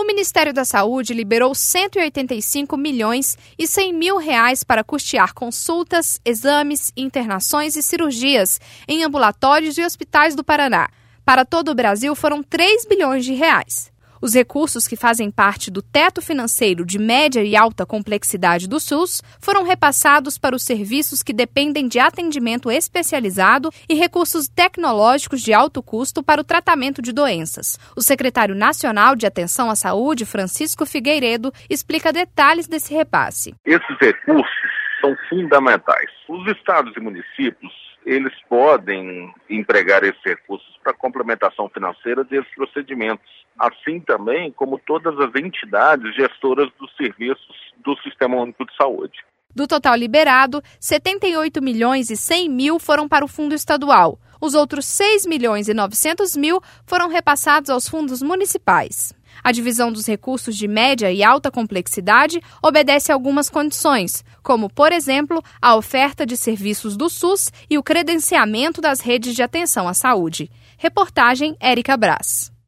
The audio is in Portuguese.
O Ministério da Saúde liberou 185 milhões e 100 mil reais para custear consultas, exames, internações e cirurgias em ambulatórios e hospitais do Paraná. Para todo o Brasil foram 3 bilhões de reais. Os recursos que fazem parte do teto financeiro de média e alta complexidade do SUS foram repassados para os serviços que dependem de atendimento especializado e recursos tecnológicos de alto custo para o tratamento de doenças. O secretário nacional de Atenção à Saúde, Francisco Figueiredo, explica detalhes desse repasse. Esses recursos são fundamentais. Os estados e municípios, eles podem empregar esses recursos para complementação financeira desses procedimentos, assim também como todas as entidades gestoras dos serviços do Sistema Único de Saúde. Do total liberado, 78 milhões e 100 mil foram para o fundo estadual. Os outros 6 milhões e 900 mil foram repassados aos fundos municipais. A divisão dos recursos de média e alta complexidade obedece a algumas condições, como, por exemplo, a oferta de serviços do SUS e o credenciamento das redes de atenção à saúde. Reportagem Érica Brás.